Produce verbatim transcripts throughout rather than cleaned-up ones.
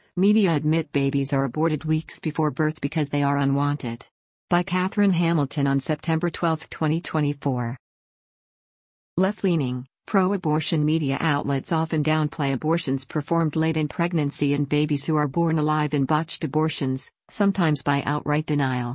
Media admit babies are aborted weeks before birth because they are unwanted. By Catherine Hamilton on September twelfth, twenty twenty-four. Left-leaning, pro-abortion media outlets often downplay abortions performed late in pregnancy and babies who are born alive in botched abortions, sometimes by outright denial.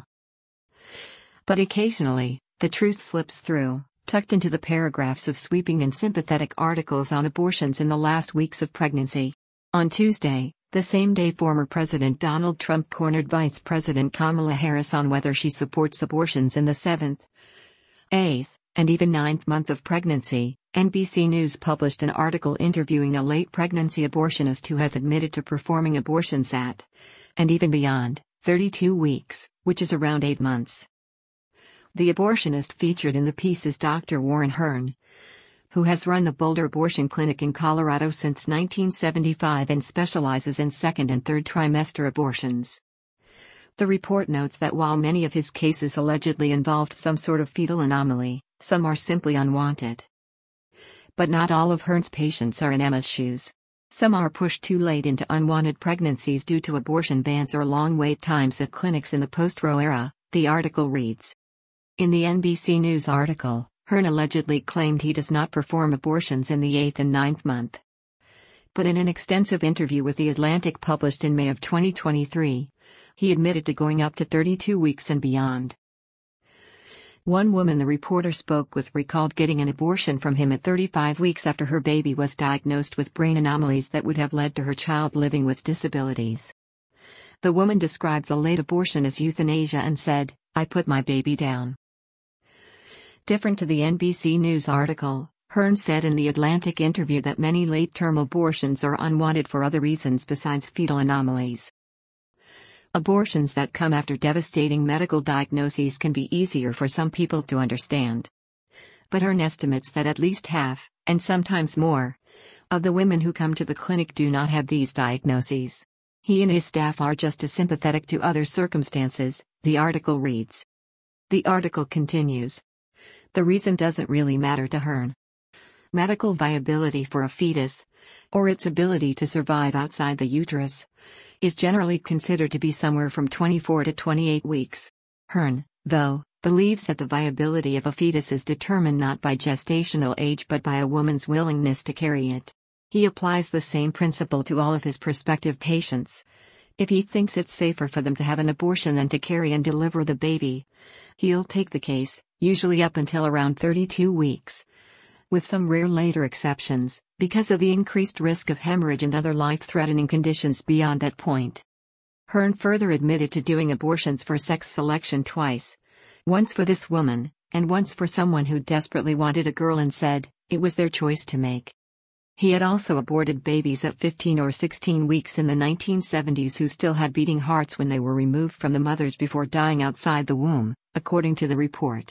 But occasionally, the truth slips through, tucked into the paragraphs of sweeping and sympathetic articles on abortions in the last weeks of pregnancy. On Tuesday, the same day former President Donald Trump cornered Vice President Kamala Harris on whether she supports abortions in the seventh, eighth, and even ninth month of pregnancy, N B C News published an article interviewing a late pregnancy abortionist who has admitted to performing abortions at, and even beyond, thirty-two weeks, which is around eight months. The abortionist featured in the piece is Doctor Warren Hern, who has run the Boulder Abortion Clinic in Colorado since nineteen seventy-five and specializes in second and third trimester abortions. The report notes that while many of his cases allegedly involved some sort of fetal anomaly, some are simply unwanted. But not all of Hern's patients are in Emma's shoes. Some are pushed too late into unwanted pregnancies due to abortion bans or long wait times at clinics in the post-Roe era, the article reads. In the N B C News article, Hern allegedly claimed he does not perform abortions in the eighth and ninth month. But in an extensive interview with The Atlantic published in May of twenty twenty-three, he admitted to going up to thirty-two weeks and beyond. One woman the reporter spoke with recalled getting an abortion from him at thirty-five weeks after her baby was diagnosed with brain anomalies that would have led to her child living with disabilities. The woman described the late abortion as euthanasia and said, "I put my baby down." Different to the N B C News article, Hern said in the Atlantic interview that many late-term abortions are unwanted for other reasons besides fetal anomalies. Abortions that come after devastating medical diagnoses can be easier for some people to understand. But Hern estimates that at least half, and sometimes more, of the women who come to the clinic do not have these diagnoses. He and his staff are just as sympathetic to other circumstances, the article reads. The article continues. The reason doesn't really matter to Hern. Medical viability for a fetus, or its ability to survive outside the uterus, is generally considered to be somewhere from twenty-four to twenty-eight weeks. Hern, though, believes that the viability of a fetus is determined not by gestational age but by a woman's willingness to carry it. He applies the same principle to all of his prospective patients. If he thinks it's safer for them to have an abortion than to carry and deliver the baby, he'll take the case, usually up until around thirty-two weeks. With some rare later exceptions, because of the increased risk of hemorrhage and other life-threatening conditions beyond that point. Hern further admitted to doing abortions for sex selection twice. Once for this woman, and once for someone who desperately wanted a girl and said, it was their choice to make. He had also aborted babies at fifteen or sixteen weeks in the nineteen seventies who still had beating hearts when they were removed from the mothers before dying outside the womb, according to the report.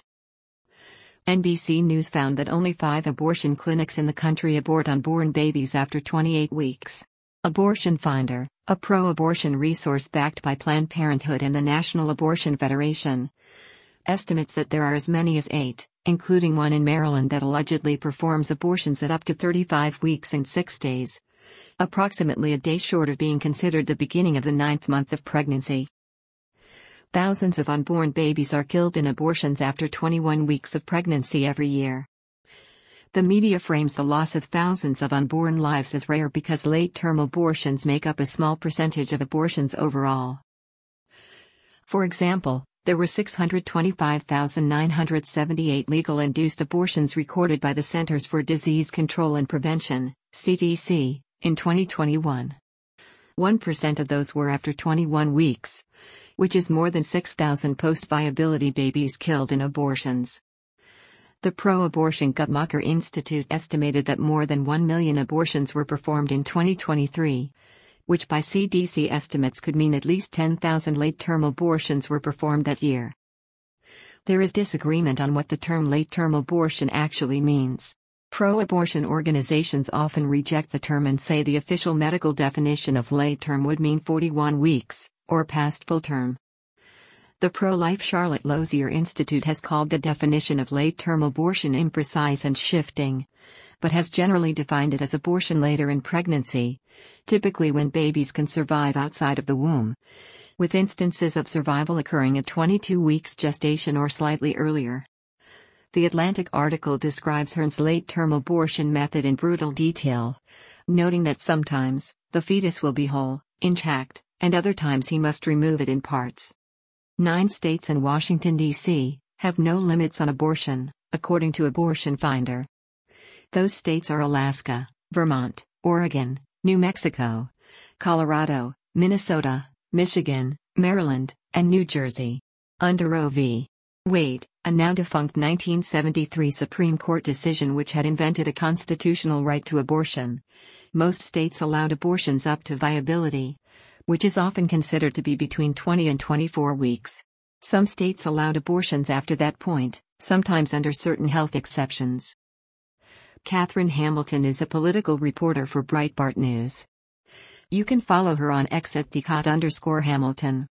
N B C News found that only five abortion clinics in the country abort unborn babies after twenty-eight weeks. Abortion Finder, a pro-abortion resource backed by Planned Parenthood and the National Abortion Federation, estimates that there are as many as eight, including one in Maryland that allegedly performs abortions at up to thirty-five weeks and six days, approximately a day short of being considered the beginning of the ninth month of pregnancy. Thousands of unborn babies are killed in abortions after twenty-one weeks of pregnancy every year. The media frames the loss of thousands of unborn lives as rare because late-term abortions make up a small percentage of abortions overall. For example, there were six hundred twenty-five thousand nine hundred seventy-eight legal induced abortions recorded by the Centers for Disease Control and Prevention, C D C, in twenty twenty-one. one percent of those were after twenty-one weeks, which is more than six thousand post-viability babies killed in abortions. The pro-abortion Guttmacher Institute estimated that more than one million abortions were performed in twenty twenty-three, which by C D C estimates could mean at least ten thousand late-term abortions were performed that year. There is disagreement on what the term late-term abortion actually means. Pro-abortion organizations often reject the term and say the official medical definition of late-term would mean forty-one weeks, or past full term. The pro-life Charlotte Lozier Institute has called the definition of late-term abortion imprecise and shifting, but has generally defined it as abortion later in pregnancy, typically when babies can survive outside of the womb, with instances of survival occurring at twenty-two weeks gestation or slightly earlier. The Atlantic article describes Hearn's late-term abortion method in brutal detail, noting that sometimes, the fetus will be whole, intact, and other times he must remove it in parts. Nine states and Washington, D C, have no limits on abortion, according to Abortion Finder. Those states are Alaska, Vermont, Oregon, New Mexico, Colorado, Minnesota, Michigan, Maryland, and New Jersey. Under Roe v. Wade, a now-defunct nineteen seventy-three Supreme Court decision which had invented a constitutional right to abortion, most states allowed abortions up to viability, which is often considered to be between twenty and twenty-four weeks. Some states allowed abortions after that point, sometimes under certain health exceptions. Catherine Hamilton is a political reporter for Breitbart News. You can follow her on X at the Cot underscore Hamilton.